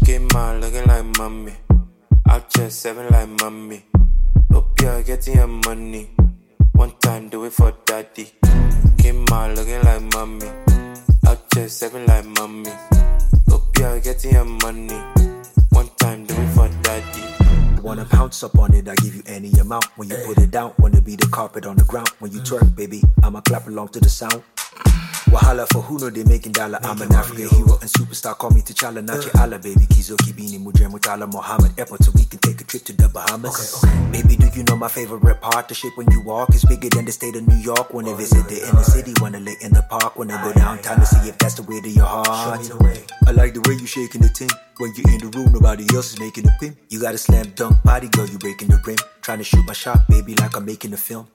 Kima looking like mommy. Out here 7 like mommy. Hope you're getting your money. One time do it for daddy. Kima looking like mommy. Out here 7 like mommy. Hope you're getting your money. One time do it for daddy. Wanna pounce up on it, I give you any amount. When you put it down, wanna be the carpet on the ground. When you twerk, baby, I'ma clap along to the sound. Wahala for who know they making dollar. I'm an African hero and superstar, call me T'Challa, not your Allah, baby. Kizo Kibini Mujam Mutala Muhammad Airport, so we can take a trip to the Bahamas. Baby, do you know my favorite part? The shape when you walk is bigger than the state of New York. Wanna visit the inner city, wanna lay in the park, wanna go downtown to see if that's the way to your heart. I like the way you shaking the thing. When you're in the room, nobody else is making a pin. You got a slam dunk body, girl, you breaking the rim. Trying to shoot my shot, baby, like I'm making a film.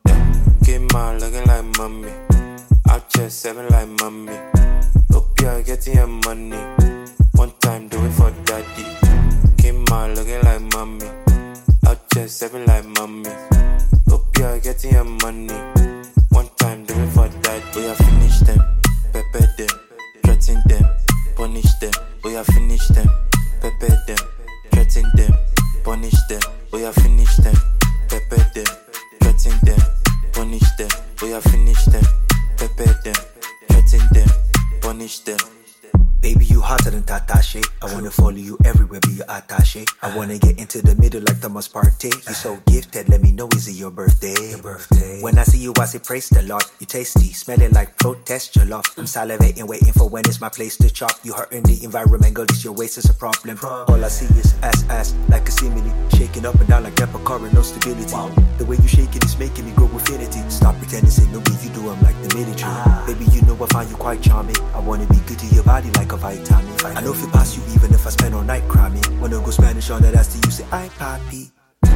Kima looking like mommy. Out here 7 like mommy. Hope you're getting your money. One time do it for daddy. Kima looking like mommy. Out here 7 like mommy. Hope you're getting your money. One time do it for daddy. We have finished them, pepper them, threaten them, punish them. We have finished them, pepper them, threaten them, punish them. We have finished them, pepper them, threaten them, punish them. We have finished them. Prepare them, threaten them, punish them. Baby, you hotter than Tatache. I wanna follow you everywhere, be your attache. I wanna get into the middle like Thomas Partey. You so gifted, let me know, is it your birthday? When I see you, I say praise the Lord. You tasty, smell it like protest your love. I'm salivating, waiting for when it's my place to chop. You hurting the environment, girl, this your waist is a problem. All I see is ass, like a simile. Shaking up and down like Epicor, no stability. The way you shake it is making me grow infinity. Stop pretending, say no way you do, I'm like the military. Baby, you know I find you quite charming. I wanna be good to your body like a vitamin. I know if you pass you even if I spend all night crying. Wanna go Spanish on that ass to you say I papi.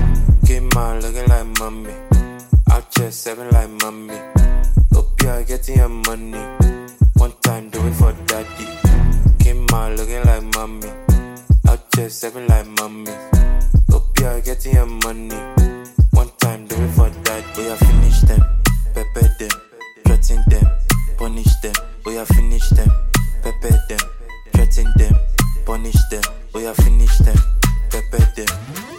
Kima looking like mommy. Out here 7 like mommy. Hope you're getting your money. One time do it for daddy. Kima looking like mommy. Out here 7 like mommy. Hope you're getting your money. One time do it for daddy. We have finished them, pepper them, threaten them, punish them. We have finished them, pepper them, threaten them, punish them. We have finished them, pepper them.